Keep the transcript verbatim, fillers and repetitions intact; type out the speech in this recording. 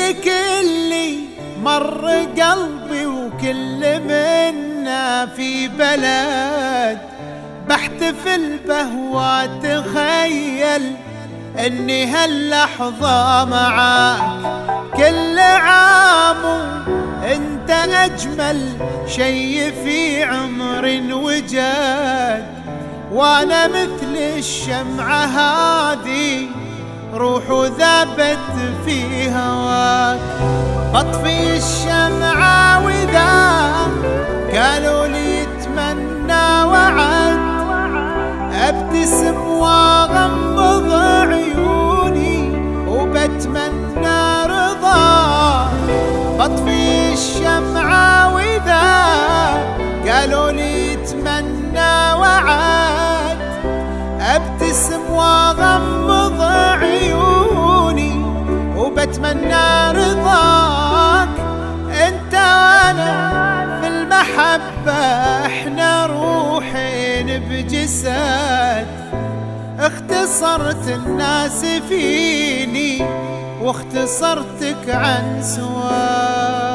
عندك اللي مر قلبي وكل منا في بلد بحتفل به واتخيل اني هاللحظة معاك كل عام انت اجمل شي في عمر وجد، وانا مثل الشمعة هادي روح ذابت في هواك. بطفي الشمعة واذا قالوا لي يتمنى وعد ابتسم واغمض عيوني وبتمنى رضاك. بطفي الشمعة واذا قالوا لي يتمنى وعد ابتسم واغمض عيوني وبتمنى رضاك. انت وانا في المحبة احنا روحين بجسد، اختصرت الناس فيني واختصرتك عن سواك.